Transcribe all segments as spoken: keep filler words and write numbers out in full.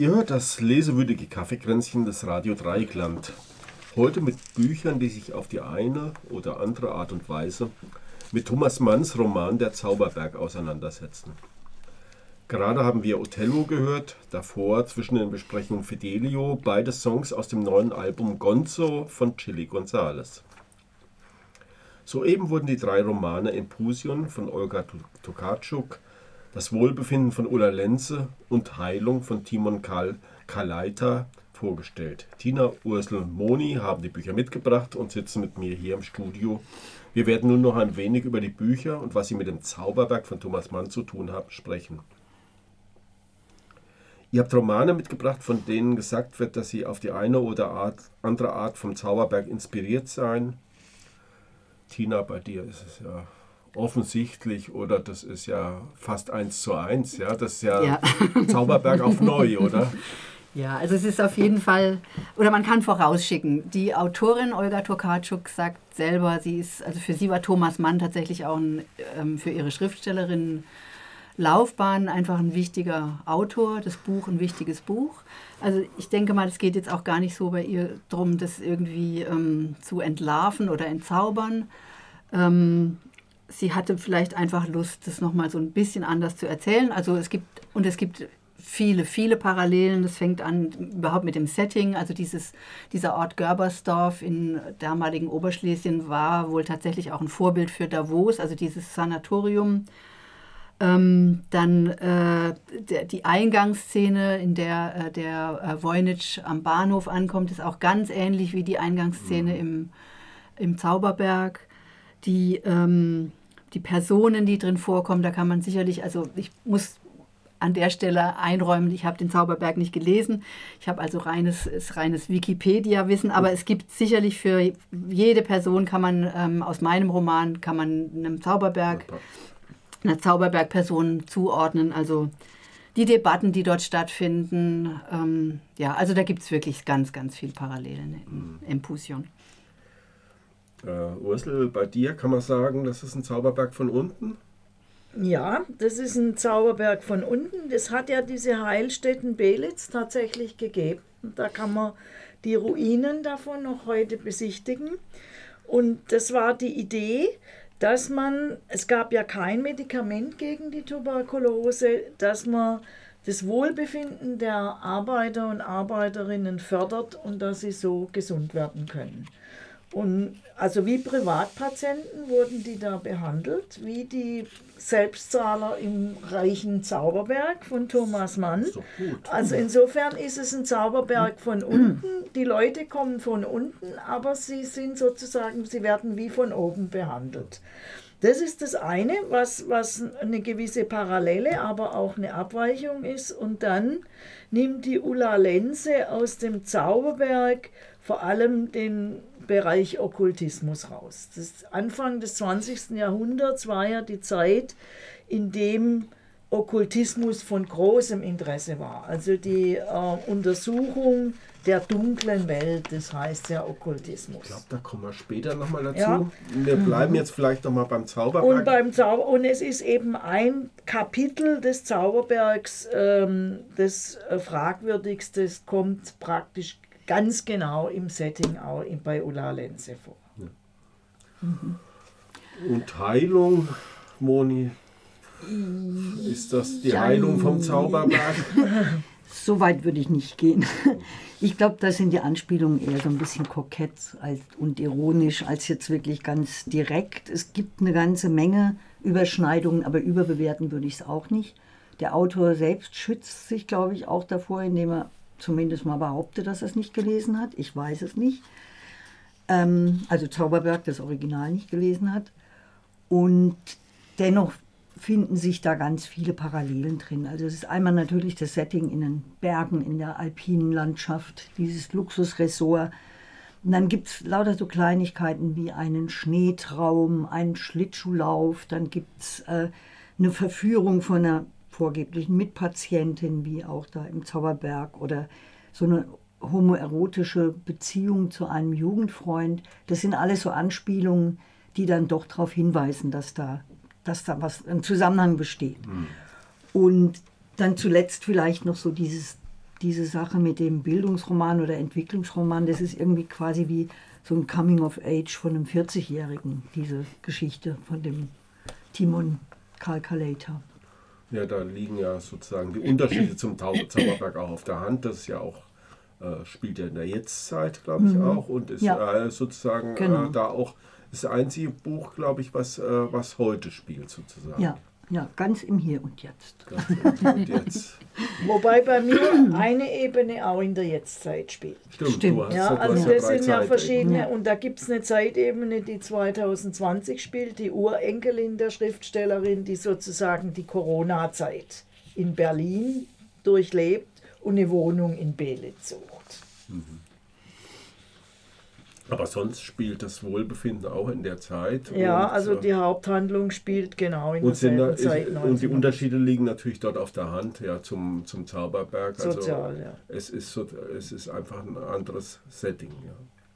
Ihr hört das lesewürdige Kaffeekränzchen des Radio Dreieckland. Heute mit Büchern, die sich auf die eine oder andere Art und Weise mit Thomas Manns Roman Der Zauberberg auseinandersetzen. Gerade haben wir Othello gehört, davor zwischen den Besprechungen Fidelio, beide Songs aus dem neuen Album Gonzo von Chili González. Soeben wurden die drei Romane Empusion von Olga Tokarczuk, Das Wohlbefinden von Ulla Lenze und Heilung von Timon Kal Kalaita vorgestellt. Tina, Ursel und Moni haben die Bücher mitgebracht und sitzen mit mir hier im Studio. Wir werden nun noch ein wenig über die Bücher und was sie mit dem Zauberberg von Thomas Mann zu tun haben, sprechen. Ihr habt Romane mitgebracht, von denen gesagt wird, dass sie auf die eine oder Art, andere Art vom Zauberberg inspiriert seien. Tina, bei dir ist es ja offensichtlich, oder das ist ja fast eins zu eins, ja, das ist ja, ja. Zauberberg auf neu, oder? Ja, also es ist auf jeden Fall, oder man kann vorausschicken, die Autorin Olga Tokarczuk sagt selber, sie ist, also für sie war Thomas Mann tatsächlich auch ein, ähm, für ihre Schriftstellerin Laufbahn einfach ein wichtiger Autor, das Buch ein wichtiges Buch. Also ich denke mal, es geht jetzt auch gar nicht so bei ihr darum, das irgendwie ähm, zu entlarven oder entzaubern. Ähm, sie hatte vielleicht einfach Lust, das nochmal so ein bisschen anders zu erzählen. Also es gibt, und es gibt viele, viele Parallelen. Das fängt an überhaupt mit dem Setting. Also dieses, dieser Ort Görbersdorf in damaligen Oberschlesien war wohl tatsächlich auch ein Vorbild für Davos, also dieses Sanatorium. Ähm, dann äh, der, die Eingangsszene, in der äh, der äh, Voynich am Bahnhof ankommt, ist auch ganz ähnlich wie die Eingangsszene im, im Zauberberg. Die, ähm, die Personen, die drin vorkommen, da kann man sicherlich, also ich muss an der Stelle einräumen, ich habe den Zauberberg nicht gelesen, ich habe also reines, reines Wikipedia-Wissen, aber es gibt sicherlich für jede Person, kann man ähm, aus meinem Roman, kann man einem Zauberberg, einer Zauberberg-Person zuordnen, also die Debatten, die dort stattfinden, ähm, ja, also da gibt es wirklich ganz, ganz viel Parallelen in Empusion. Uh, Ursel, bei dir kann man sagen, das ist ein Zauberberg von unten? Ja, das ist ein Zauberberg von unten. Das hat ja diese Heilstätten Belitz tatsächlich gegeben. Da kann man die Ruinen davon noch heute besichtigen. Und das war die Idee, dass man, es gab ja kein Medikament gegen die Tuberkulose, dass man das Wohlbefinden der Arbeiter und Arbeiterinnen fördert und dass sie so gesund werden können. Und also wie Privatpatienten wurden die da behandelt, wie die Selbstzahler im reichen Zauberberg von Thomas Mann. Also insofern ist es ein Zauberberg von unten. Die Leute kommen von unten, aber sie sind sozusagen, sie werden wie von oben behandelt. Das ist das eine, was, was eine gewisse Parallele, aber auch eine Abweichung ist. Und dann nimmt die Ulla Lenze aus dem Zauberberg vor allem den Bereich Okkultismus raus. Das Anfang des zwanzigsten Jahrhunderts war ja die Zeit, in dem Okkultismus von großem Interesse war. Also die äh, Untersuchung der dunklen Welt, das heißt ja Okkultismus. Ich glaube, da kommen wir später nochmal dazu. Ja. Wir bleiben jetzt vielleicht nochmal beim Zauberberg. Und, beim Zauber und es ist eben ein Kapitel des Zauberbergs, ähm, das äh, fragwürdigste, kommt praktisch ganz genau im Setting auch bei Ulla Lenze vor. Ja. Mhm. Und Heilung, Moni, ist das die ja, Heilung vom Zauberberg? So weit würde ich nicht gehen. Ich glaube, da sind die Anspielungen eher so ein bisschen kokett als, und ironisch, als jetzt wirklich ganz direkt. Es gibt eine ganze Menge Überschneidungen, aber überbewerten würde ich es auch nicht. Der Autor selbst schützt sich, glaube ich, auch davor, indem er zumindest mal behauptet, dass er es nicht gelesen hat. Ich weiß es nicht. Ähm, also Zauberberg, das Original nicht gelesen hat. Und dennoch finden sich da ganz viele Parallelen drin. Also es ist einmal natürlich das Setting in den Bergen, in der alpinen Landschaft, dieses Luxusressort. Und dann gibt es lauter so Kleinigkeiten wie einen Schneetraum, einen Schlittschuhlauf, dann gibt es äh, eine Verführung von einer vorgeblichen Mitpatientin, wie auch da im Zauberberg, oder so eine homoerotische Beziehung zu einem Jugendfreund. Das sind alles so Anspielungen, die dann doch darauf hinweisen, dass da, dass da was, ein Zusammenhang besteht. Mhm. Und dann zuletzt vielleicht noch so dieses diese Sache mit dem Bildungsroman oder Entwicklungsroman, das ist irgendwie quasi wie so ein Coming of Age von einem vierzigjährigen, diese Geschichte von dem Timon Calculator. Ja, da liegen ja sozusagen die Unterschiede zum Tau Zauberberg auch auf der Hand. Das ist ja auch, äh, spielt ja in der Jetztzeit, glaube ich, mhm. auch. Und ist ja. äh, sozusagen genau. äh, da auch das einzige Buch, glaube ich, was, äh, was heute spielt, sozusagen. Ja, ja, ganz im Hier und Jetzt. Ganz im Hier und Jetzt. Wobei bei mir eine Ebene auch in der Jetztzeit spielt. Stimmt, Stimmt. Du hast, Ja, du also hast das drei sind ja verschiedene, Ja. und da gibt es eine Zeitebene, die zwanzig zwanzig spielt, die Urenkelin der Schriftstellerin, die sozusagen die Corona-Zeit in Berlin durchlebt und eine Wohnung in Belitz sucht. Mhm. Aber sonst spielt das Wohlbefinden auch in der Zeit. Ja, und, also äh, die Haupthandlung spielt genau in und, sind da, derselben Zeit. ist, und die neunzehnhundert. Unterschiede liegen natürlich dort auf der Hand, ja, zum, zum Zauberberg. Also Sozial, ja. es ist, so, es ist einfach ein anderes Setting. Ja.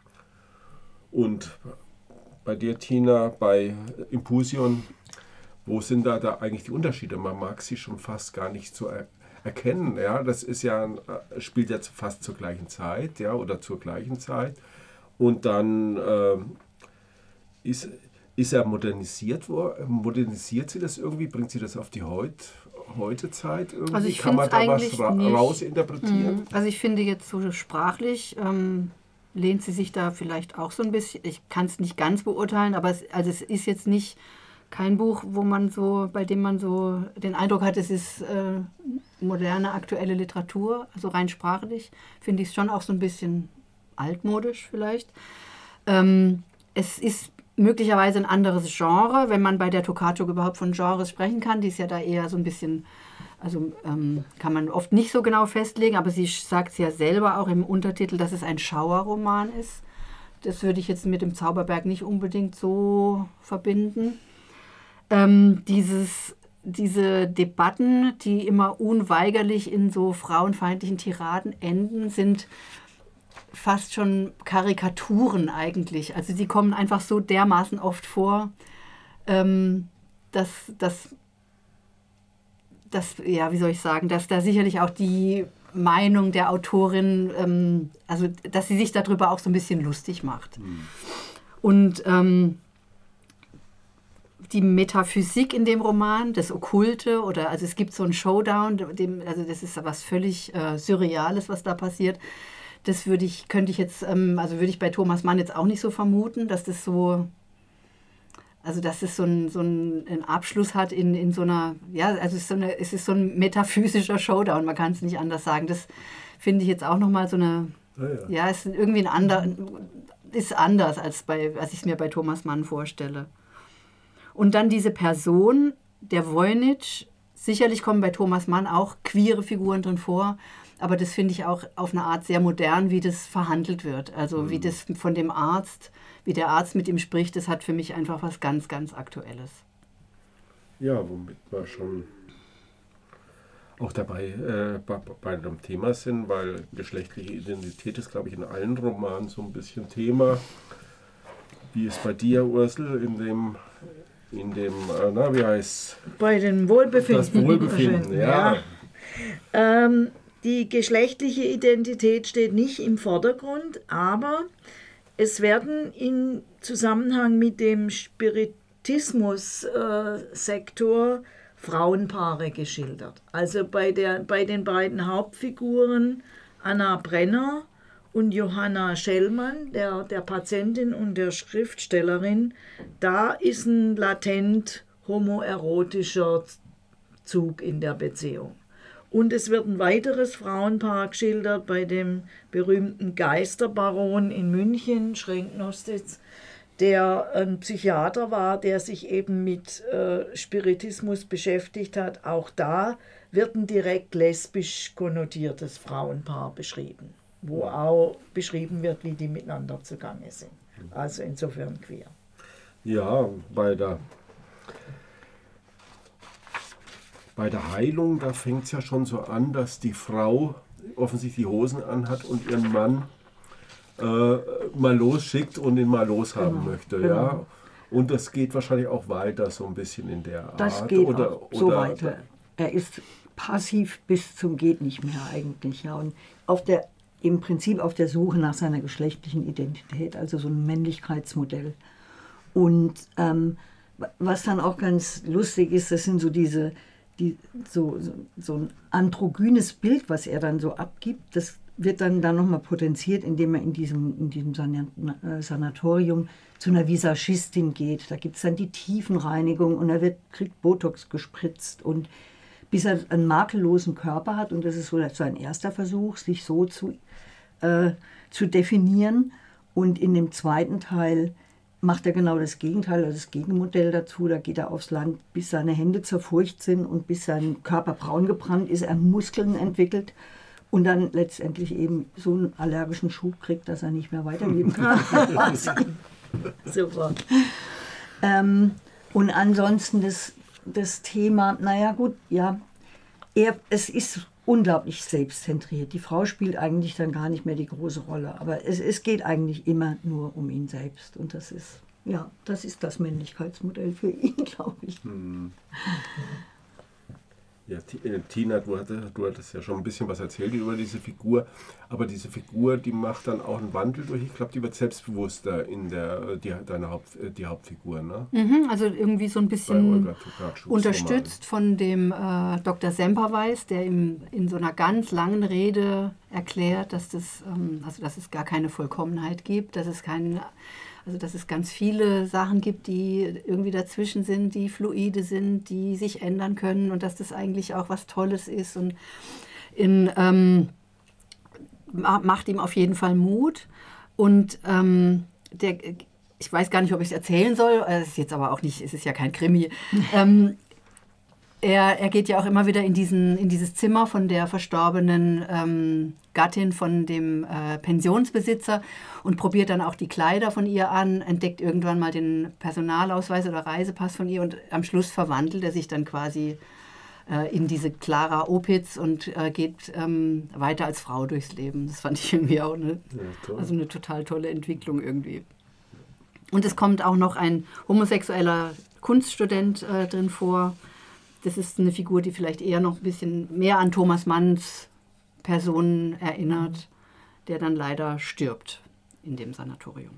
Und bei dir, Tina, bei Impulsion, wo sind da, da eigentlich die Unterschiede? Man mag sie schon fast gar nicht so er erkennen. Ja? Das ist ja, spielt jetzt fast zur gleichen Zeit, ja, oder zur gleichen Zeit. Und dann äh, ist, ist er modernisiert worden. Modernisiert sie das irgendwie? Bringt sie das auf die Heut, heute Zeit irgendwie? Also ich Kann man da was eigentlich ra nicht. rausinterpretieren? Also ich finde jetzt so sprachlich ähm, lehnt sie sich da vielleicht auch so ein bisschen, ich kann es nicht ganz beurteilen, aber es, also es ist jetzt nicht kein Buch, wo man so, bei dem man so den Eindruck hat, es ist äh, moderne, aktuelle Literatur, also rein sprachlich finde ich es schon auch so ein bisschen altmodisch vielleicht. Ähm, es ist möglicherweise ein anderes Genre, wenn man bei der Tokarczuk überhaupt von Genres sprechen kann. Die ist ja da eher so ein bisschen, also ähm, kann man oft nicht so genau festlegen, aber sie sagt es ja selber auch im Untertitel, dass es ein Schauerroman ist. Das würde ich jetzt mit dem Zauberberg nicht unbedingt so verbinden. Ähm, dieses, diese Debatten, die immer unweigerlich in so frauenfeindlichen Tiraden enden, sind fast schon Karikaturen eigentlich. Also die kommen einfach so dermaßen oft vor, ähm, dass, dass, dass, ja, wie soll ich sagen, dass da sicherlich auch die Meinung der Autorin, ähm, also dass sie sich darüber auch so ein bisschen lustig macht. Mhm. Und ähm, die Metaphysik in dem Roman, das Okkulte, oder also es gibt so einen Showdown, dem, also das ist was völlig äh, Surreales, was da passiert. Das würde ich, könnte ich jetzt, ähm, also würde ich bei Thomas Mann jetzt auch nicht so vermuten, dass das so, also dass es so, ein, so ein, einen Abschluss hat in, in so einer, ja, also es ist so, eine, es ist so ein metaphysischer Showdown, man kann es nicht anders sagen. Das finde ich jetzt auch nochmal so eine, ja, ja. ja, es ist irgendwie ein ander, ist anders, als, bei, als ich es mir bei Thomas Mann vorstelle. Und dann diese Person, der Voynich, sicherlich kommen bei Thomas Mann auch queere Figuren drin vor, aber das finde ich auch auf eine Art sehr modern, wie das verhandelt wird. Also mhm. wie das von dem Arzt, wie der Arzt mit ihm spricht, das hat für mich einfach was ganz, ganz Aktuelles. Ja, womit wir schon auch dabei äh, bei, bei dem Thema sind, weil geschlechtliche Identität ist, glaube ich, in allen Romanen so ein bisschen Thema. Wie ist bei dir, Ursel, in dem, in dem äh, na, wie heißt Bei dem Wohlbefinden. Das Wohlbefinden, ja. ja. Ähm, Die geschlechtliche Identität steht nicht im Vordergrund, aber es werden in Zusammenhang mit dem Spiritismus-Sektor Frauenpaare geschildert. Also bei, der, bei den beiden Hauptfiguren Anna Brenner und Johanna Schellmann, der, der Patientin und der Schriftstellerin, da ist ein latent homoerotischer Zug in der Beziehung. Und es wird ein weiteres Frauenpaar geschildert bei dem berühmten Geisterbaron in München, Schrenk-Nostitz, der ein Psychiater war, der sich eben mit äh, Spiritismus beschäftigt hat. Auch da wird ein direkt lesbisch konnotiertes Frauenpaar beschrieben, wo auch beschrieben wird, wie die miteinander zugange sind. Also insofern queer. Ja, bei der Bei der Heilung, da fängt es ja schon so an, dass die Frau offensichtlich die Hosen anhat und ihren Mann äh, mal losschickt und ihn mal loshaben genau, möchte. Genau. Ja? Und das geht wahrscheinlich auch weiter, so ein bisschen in der Art. Das geht oder, auch so oder, weiter. Er ist passiv bis zum geht nicht mehr eigentlich. Ja. Und auf der, im Prinzip auf der Suche nach seiner geschlechtlichen Identität, also so ein Männlichkeitsmodell. Und ähm, was dann auch ganz lustig ist, das sind so diese, die, so, so, so ein androgynes Bild, was er dann so abgibt, das wird dann, dann nochmal potenziert, indem er in diesem, in diesem Sanatorium zu einer Visagistin geht. Da gibt es dann die Tiefenreinigung und er wird, kriegt Botox gespritzt und bis er einen makellosen Körper hat, und das ist so sein erster Versuch, sich so zu, äh, zu definieren. Und in dem zweiten Teil macht er genau das Gegenteil, also das Gegenmodell dazu. Da geht er aufs Land, bis seine Hände zerfurcht sind und bis sein Körper braun gebrannt ist, er Muskeln entwickelt und dann letztendlich eben so einen allergischen Schub kriegt, dass er nicht mehr weiterleben kann. Super. Ähm, und ansonsten das, das Thema, naja gut, ja, er, es ist unglaublich selbstzentriert. Die Frau spielt eigentlich dann gar nicht mehr die große Rolle, aber es, es geht eigentlich immer nur um ihn selbst und das ist, ja, das ist das Männlichkeitsmodell für ihn, glaube ich. Hm. Ja, Tina, du hattest, du hattest ja schon ein bisschen was erzählt über diese Figur, aber diese Figur, die macht dann auch einen Wandel durch. Ich glaube, die wird selbstbewusster in der, die, deine Haupt, die Hauptfigur, ne? Mhm, also irgendwie so ein bisschen unterstützt von dem äh, Doktor Semperweis, der ihm in so einer ganz langen Rede erklärt, dass, das, ähm, also dass es gar keine Vollkommenheit gibt, dass es keinen... Also dass es ganz viele Sachen gibt, die irgendwie dazwischen sind, die fluide sind, die sich ändern können und dass das eigentlich auch was Tolles ist und in, ähm, macht ihm auf jeden Fall Mut. Und ähm, der, ich weiß gar nicht, ob ich es erzählen soll, es ist jetzt aber auch nicht, es ist ja kein Krimi. ähm, er, er geht ja auch immer wieder in, diesen, in dieses Zimmer von der verstorbenen ähm, Gattin von dem äh, Pensionsbesitzer und probiert dann auch die Kleider von ihr an, entdeckt irgendwann mal den Personalausweis oder Reisepass von ihr und am Schluss verwandelt er sich dann quasi äh, in diese Clara Opitz und äh, geht ähm, weiter als Frau durchs Leben. Das fand ich irgendwie auch eine, ja, also eine total tolle Entwicklung irgendwie. Und es kommt auch noch ein homosexueller Kunststudent äh, drin vor. Das ist eine Figur, die vielleicht eher noch ein bisschen mehr an Thomas Manns Person erinnert, der dann leider stirbt in dem Sanatorium.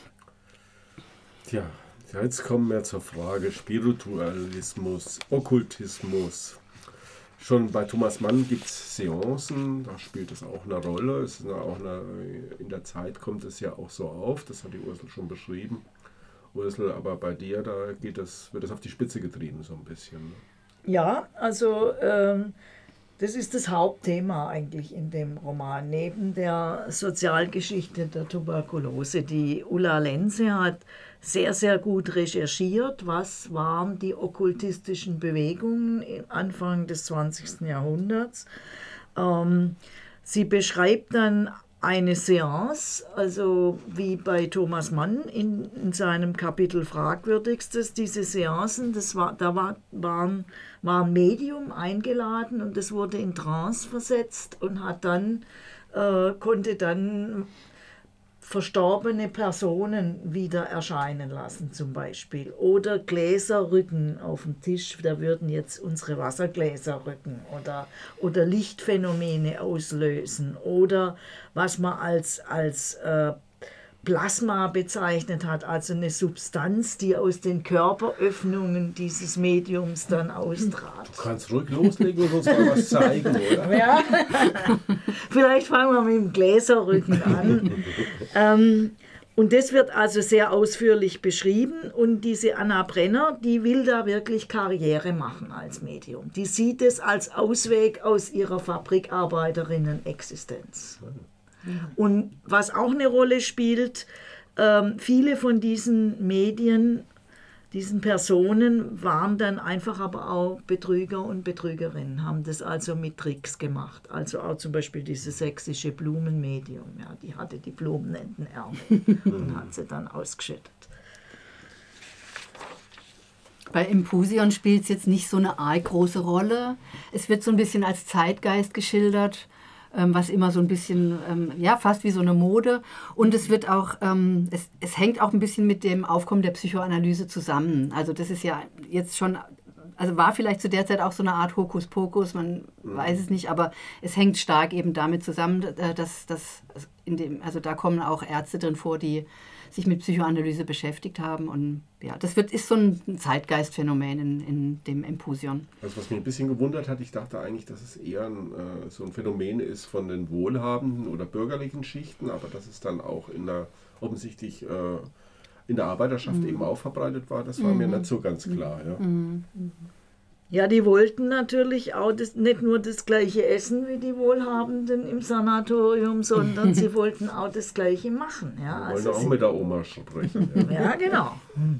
Tja, jetzt kommen wir zur Frage Spiritualismus, Okkultismus. Schon bei Thomas Mann gibt es Seancen, da spielt es auch eine Rolle. Es ist auch eine, in der Zeit kommt es ja auch so auf, das hat die Ursel schon beschrieben. Ursel, aber bei dir, da geht das, wird das auf die Spitze getrieben so ein bisschen. Ne? Ja, also ähm, das ist das Hauptthema eigentlich in dem Roman, neben der Sozialgeschichte der Tuberkulose. Die Ulla Lenze hat sehr, sehr gut recherchiert, was waren die okkultistischen Bewegungen Anfang des zwanzigsten Jahrhunderts. Ähm, sie beschreibt dann eine Seance, also wie bei Thomas Mann in, in seinem Kapitel Fragwürdigstes, diese Seancen, das war, da war, waren, war ein Medium eingeladen und das wurde in Trance versetzt und hat dann, äh, konnte dann verstorbene Personen wieder erscheinen lassen zum Beispiel. Oder Gläser rücken auf dem Tisch, da würden jetzt unsere Wassergläser rücken. Oder, oder Lichtphänomene auslösen. Oder was man als, als äh, Plasma bezeichnet hat, also eine Substanz, die aus den Körperöffnungen dieses Mediums dann austrat. Du kannst ruhig loslegen und uns mal was zeigen, oder? Ja. Vielleicht fangen wir mit dem Gläserrücken an. ähm, und das wird also sehr ausführlich beschrieben und diese Anna Brenner, die will da wirklich Karriere machen als Medium. Die sieht es als Ausweg aus ihrer Fabrikarbeiterinnen-Existenz. Und was auch eine Rolle spielt, ähm, viele von diesen Medien, diesen Personen waren dann einfach aber auch Betrüger und Betrügerinnen, haben das also mit Tricks gemacht. Also auch zum Beispiel dieses sächsische Blumenmedium, ja, die hatte die Blumen in den Ärmeln und hat sie dann ausgeschüttet. Bei Impusion spielt es jetzt nicht so eine arg große Rolle. Es wird so ein bisschen als Zeitgeist geschildert, was immer so ein bisschen, ja, fast wie so eine Mode. Und es wird auch, es, es hängt auch ein bisschen mit dem Aufkommen der Psychoanalyse zusammen. Also das ist ja jetzt schon also war vielleicht zu der Zeit auch so eine Art Hokuspokus, man mhm. weiß es nicht, aber es hängt stark eben damit zusammen, dass, dass in dem, also da kommen auch Ärzte drin vor, die sich mit Psychoanalyse beschäftigt haben. Und ja, das wird, ist so ein Zeitgeistphänomen in, in dem Empusion. Also was mich ein bisschen gewundert hat, ich dachte eigentlich, dass es eher ein, äh, so ein Phänomen ist von den wohlhabenden oder bürgerlichen Schichten, aber dass es dann auch in der, offensichtlich äh, in der Arbeiterschaft mhm. eben auch verbreitet war, das war mhm. mir nicht so ganz klar. Ja. Mhm. Ja, die wollten natürlich auch das, nicht nur das gleiche essen wie die Wohlhabenden im Sanatorium, sondern sie wollten auch das gleiche machen. Ja, wir wollen also auch mit der Oma sprechen. Ja, ja genau.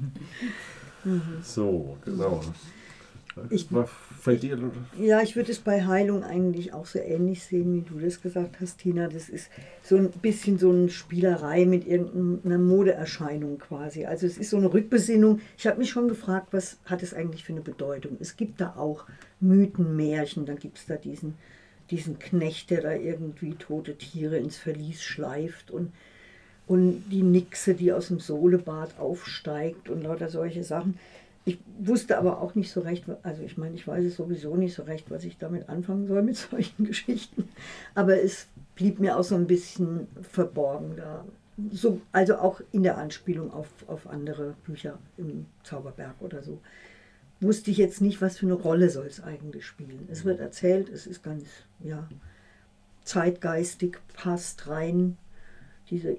So, genau. Ich, Was fällt dir? Ja, ich würde es bei Heilung eigentlich auch so ähnlich sehen, wie du das gesagt hast, Tina. Das ist so ein bisschen so eine Spielerei mit irgendeiner Modeerscheinung quasi. Also es ist so eine Rückbesinnung. Ich habe mich schon gefragt, was hat es eigentlich für eine Bedeutung? Es gibt da auch Mythen, Märchen. Dann gibt es da diesen, diesen Knecht, der da irgendwie tote Tiere ins Verlies schleift und, und die Nixe, die aus dem Sohlebad aufsteigt und lauter solche Sachen. Ich wusste aber auch nicht so recht, also ich meine, ich weiß es sowieso nicht so recht, was ich damit anfangen soll mit solchen Geschichten. Aber es blieb mir auch so ein bisschen verborgen da. So, also auch in der Anspielung auf, auf andere Bücher im Zauberberg oder so. Wusste ich jetzt nicht, was für eine Rolle soll es eigentlich spielen. Es wird erzählt, es ist ganz, ja, zeitgeistig, passt rein, diese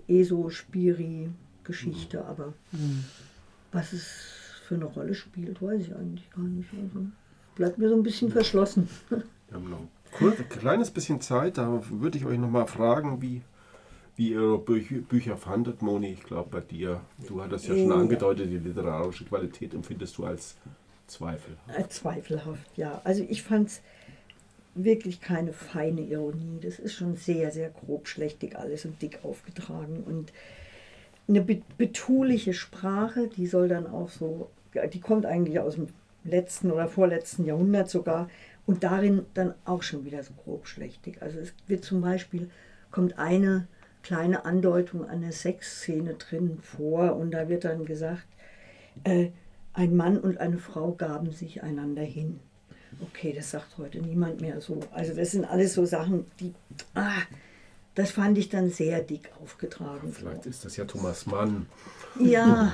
Eso-Spiri-Geschichte, aber mhm. was es für eine Rolle spielt, weiß ich eigentlich gar nicht. Also bleibt mir so ein bisschen verschlossen. Wir haben noch kurz, ein kleines bisschen Zeit, da würde ich euch noch mal fragen, wie, wie ihr Bücher, Bücher fandet, Moni. Ich glaube bei dir, du hattest ja schon ja. angedeutet, die literarische Qualität empfindest du als zweifelhaft. Äh, zweifelhaft, ja. Also ich fand es wirklich keine feine Ironie. Das ist schon sehr, sehr grob schlechtig alles und dick aufgetragen und eine betuliche Sprache, die soll dann auch so, die kommt eigentlich aus dem letzten oder vorletzten Jahrhundert sogar und darin dann auch schon wieder so grob schlechtig. Also es wird zum Beispiel, kommt eine kleine Andeutung an der Sexszene drin vor und da wird dann gesagt, äh, ein Mann und eine Frau gaben sich einander hin. Okay, das sagt heute niemand mehr so. Also das sind alles so Sachen, die... Ah, das fand ich dann sehr dick aufgetragen. Vielleicht ist das ja Thomas Mann. Ja,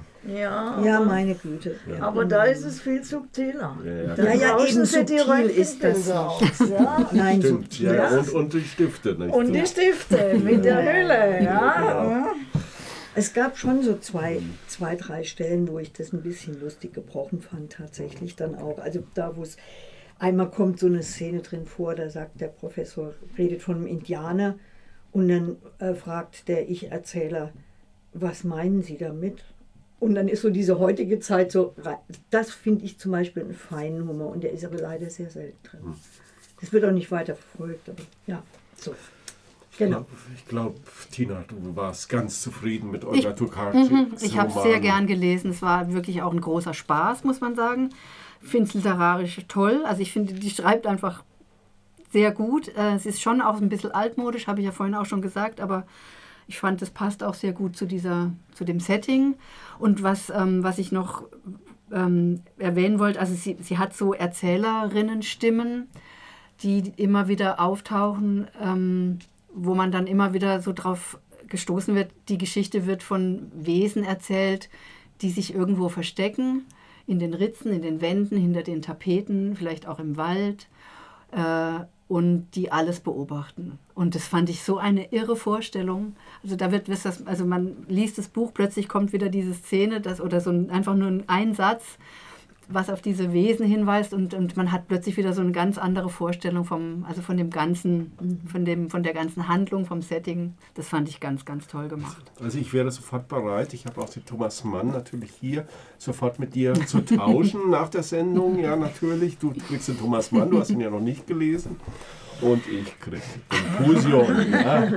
ja, ja meine Güte. Ja. Aber da ist es viel subtiler. Ja, ja, da ja, ja eben subtil ist das aus. Ja. Nein, stimmt. subtil. Ja, und, und die Stifte. Nicht? Und die Stifte mit der Hülle. Ja. Ja. Es gab schon so zwei, zwei, drei Stellen, wo ich das ein bisschen lustig gebrochen fand, tatsächlich dann auch. Also da, wo es einmal kommt so eine Szene drin vor, da sagt der Professor, redet von einem Indianer und dann äh, fragt der Ich-Erzähler, was meinen Sie damit? Und dann ist so diese heutige Zeit so, das finde ich zum Beispiel einen feinen Humor und der ist aber leider sehr selten drin. Das wird auch nicht weiter verfolgt, aber ja, so. Genau. Ich glaube, glaub, Tina, du warst ganz zufrieden mit Olga Tokarczuk. Ich habe es sehr gern gelesen. Es war wirklich auch ein großer Spaß, muss man sagen. Ich finde es literarisch toll. Also ich finde, die schreibt einfach sehr gut. Es ist schon auch ein bisschen altmodisch, habe ich ja vorhin auch schon gesagt, aber ich fand, es passt auch sehr gut zu, dieser, zu dem Setting. Und was, ähm, was ich noch ähm, erwähnen wollte, also sie, sie hat so Erzählerinnenstimmen, die immer wieder auftauchen, ähm, wo man dann immer wieder so drauf gestoßen wird, die Geschichte wird von Wesen erzählt, die sich irgendwo verstecken, in den Ritzen, in den Wänden, hinter den Tapeten, vielleicht auch im Wald, äh, und die alles beobachten. Und das fand ich so eine irre Vorstellung. Also da wird, also man liest das Buch, plötzlich kommt wieder diese Szene, das, oder so ein, einfach nur ein Satz, was auf diese Wesen hinweist und, und man hat plötzlich wieder so eine ganz andere Vorstellung vom, also von dem ganzen, von dem, von der ganzen Handlung, vom Setting. Das fand ich ganz, ganz toll gemacht. Also ich wäre sofort bereit. Ich habe auch den Thomas Mann natürlich hier, sofort mit dir zu tauschen nach der Sendung. Ja, natürlich. Du kriegst den Thomas Mann, du hast ihn ja noch nicht gelesen. Und ich krieg Empusion. Ja.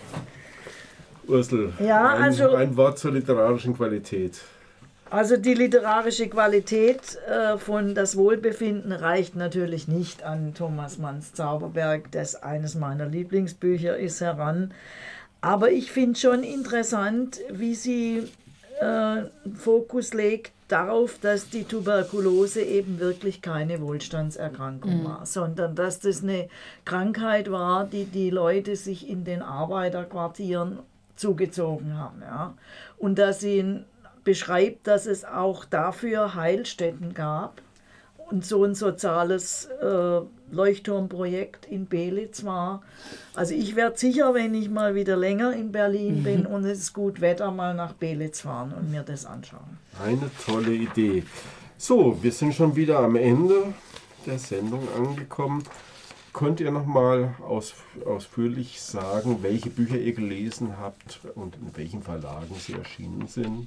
Ursel, ja, also, ein, ein Wort zur literarischen Qualität. Also die literarische Qualität äh, von Das Wohlbefinden reicht natürlich nicht an Thomas Manns Zauberberg, das eines meiner Lieblingsbücher ist, heran. Aber ich finde schon interessant, wie sie äh, Fokus legt darauf, dass die Tuberkulose eben wirklich keine Wohlstandserkrankung mhm. war, sondern dass das eine Krankheit war, die die Leute sich in den Arbeiterquartieren zugezogen haben. Ja? Und dass sie beschreibt, dass es auch dafür Heilstätten gab und so ein soziales äh, Leuchtturmprojekt in Belitz war. Also ich werde sicher, wenn ich mal wieder länger in Berlin mhm. bin und es ist gut Wetter, mal nach Belitz fahren und mir das anschauen. Eine tolle Idee. So, wir sind schon wieder am Ende der Sendung angekommen. Könnt ihr noch mal aus, ausführlich sagen, welche Bücher ihr gelesen habt und in welchen Verlagen sie erschienen sind?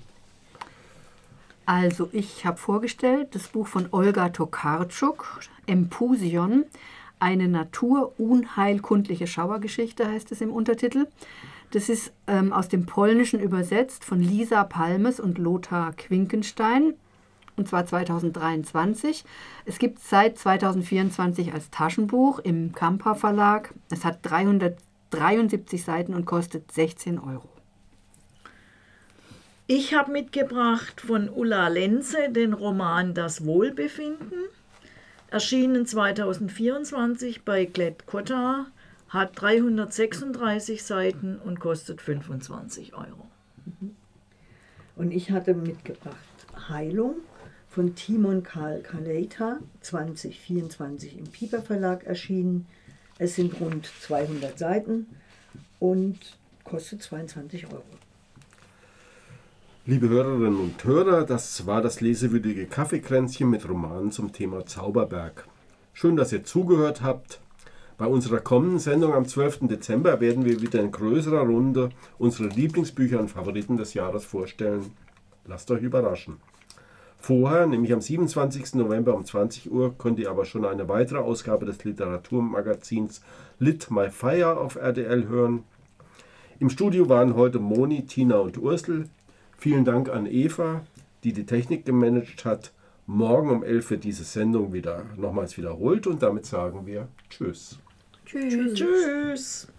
Also ich habe vorgestellt das Buch von Olga Tokarczuk, Empusion, eine naturunheilkundliche Schauergeschichte heißt es im Untertitel. Das ist ähm, aus dem Polnischen übersetzt von Lisa Palmes und Lothar Quinkenstein, und zwar zweitausenddreiundzwanzig. Es gibt es seit zweitausendvierundzwanzig als Taschenbuch im Kampa Verlag. Es hat dreihundertdreiundsiebzig Seiten und kostet sechzehn Euro. Ich habe mitgebracht von Ulla Lenze den Roman Das Wohlbefinden, erschienen zweitausendvierundzwanzig bei Klett-Cotta, hat dreihundertsechsunddreißig Seiten und kostet fünfundzwanzig Euro. Und ich hatte mitgebracht Heilung von Timon Karl Kaleita, zweitausendvierundzwanzig im Piper Verlag erschienen. Es sind rund zweihundert Seiten und kostet zweiundzwanzig Euro. Liebe Hörerinnen und Hörer, das war das lesewürdige Kaffeekränzchen mit Romanen zum Thema Zauberberg. Schön, dass ihr zugehört habt. Bei unserer kommenden Sendung am zwölften Dezember werden wir wieder in größerer Runde unsere Lieblingsbücher und Favoriten des Jahres vorstellen. Lasst euch überraschen. Vorher, nämlich am siebenundzwanzigsten November um zwanzig Uhr, könnt ihr aber schon eine weitere Ausgabe des Literaturmagazins Lit My Fire auf R D L hören. Im Studio waren heute Moni, Tina und Ursel. Vielen Dank an Eva, die die Technik gemanagt hat. Morgen um elf wird diese Sendung wieder nochmals wiederholt und damit sagen wir Tschüss. Tschüss. Tschüss.